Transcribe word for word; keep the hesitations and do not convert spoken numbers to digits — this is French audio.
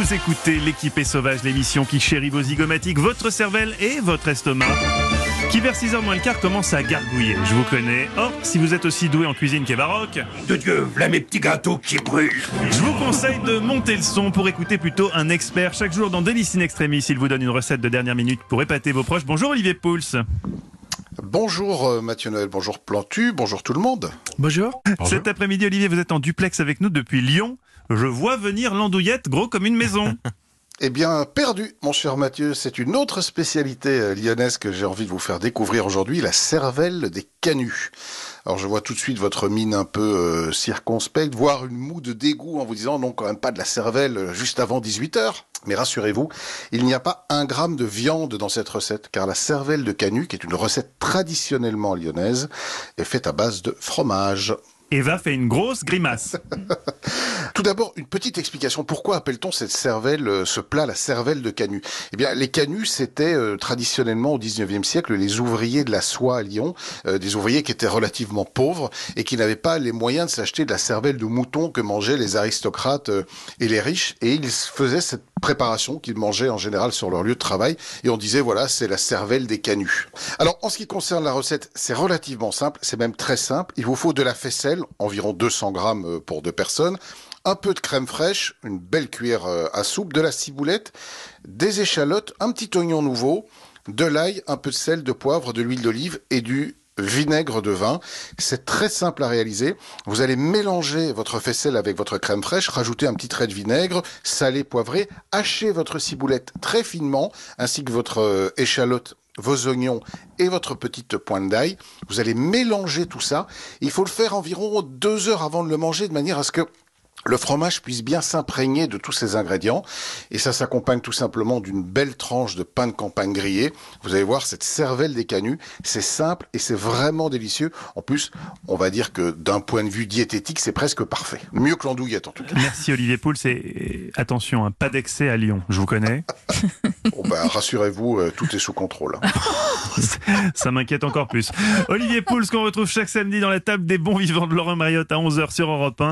Vous écoutez L'équipée sauvage, l'émission qui chérit vos zygomatiques, votre cervelle et votre estomac, qui vers six heures moins le quart commence à gargouiller. Je vous connais. Or, si vous êtes aussi doué en cuisine qu'est baroque, de Dieu, voilà mes petits gâteaux qui brûlent. je vous conseille de monter le son pour écouter plutôt un expert. Chaque jour dans Délice in Extremis, il vous donne une recette de dernière minute pour épater vos proches. Bonjour Olivier Pouls. Bonjour euh, Mathieu Noël, bonjour Plantu, bonjour tout le monde. Bonjour. Cet après-midi, Olivier, vous êtes en duplex avec nous depuis Lyon. Je vois venir l'andouillette gros comme une maison. Eh bien, perdu, mon cher Mathieu, c'est une autre spécialité euh, lyonnaise que j'ai envie de vous faire découvrir aujourd'hui, la cervelle des canuts. Alors, je vois tout de suite votre mine un peu euh, circonspecte, voire une moue de dégoût en vous disant non, quand même pas de la cervelle euh, juste avant dix-huit heures. Mais rassurez-vous, il n'y a pas un gramme de viande dans cette recette, car la cervelle de canut, qui est une recette traditionnellement lyonnaise, est faite à base de fromage. Eva fait une grosse grimace. Tout d'abord, une petite explication. Pourquoi appelle-t-on cette cervelle, euh, ce plat, la cervelle de canut ? Eh bien, les canuts, c'était euh, traditionnellement au dix-neuvième siècle les ouvriers de la soie à Lyon, euh, des ouvriers qui étaient relativement pauvres et qui n'avaient pas les moyens de s'acheter de la cervelle de mouton que mangeaient les aristocrates euh, et les riches. Et ils faisaient cette préparation qu'ils mangeaient en général sur leur lieu de travail. Et on disait, voilà, c'est la cervelle des canuts. Alors, en ce qui concerne la recette, c'est relativement simple, c'est même très simple. Il vous faut de la faisselle, environ deux cents grammes pour deux personnes, un peu de crème fraîche, une belle cuillère à soupe, de la ciboulette, des échalotes, un petit oignon nouveau, de l'ail, un peu de sel, de poivre, de l'huile d'olive et du vinaigre de vin. C'est très simple à réaliser. Vous allez mélanger votre faisselle avec votre crème fraîche, rajouter un petit trait de vinaigre, salé, poivré, hacher votre ciboulette très finement, ainsi que votre échalote, vos oignons et votre petite pointe d'ail. Vous allez mélanger tout ça. Il faut le faire environ deux heures avant de le manger, de manière à ce que le fromage puisse bien s'imprégner de tous ces ingrédients. Et ça s'accompagne tout simplement d'une belle tranche de pain de campagne grillé. Vous allez voir, cette cervelle des canuts, c'est simple et c'est vraiment délicieux. En plus, on va dire que d'un point de vue diététique, c'est presque parfait. Mieux que l'andouillette en tout cas. Merci Olivier Pouls. Et attention, hein, pas d'excès à Lyon. Je vous connais. Bon ben, rassurez-vous, euh, tout est sous contrôle. Ça m'inquiète encore plus. Olivier Pouls, qu'on retrouve chaque samedi dans la table des bons vivants de Laurent Mariotte à onze heures sur Europe un.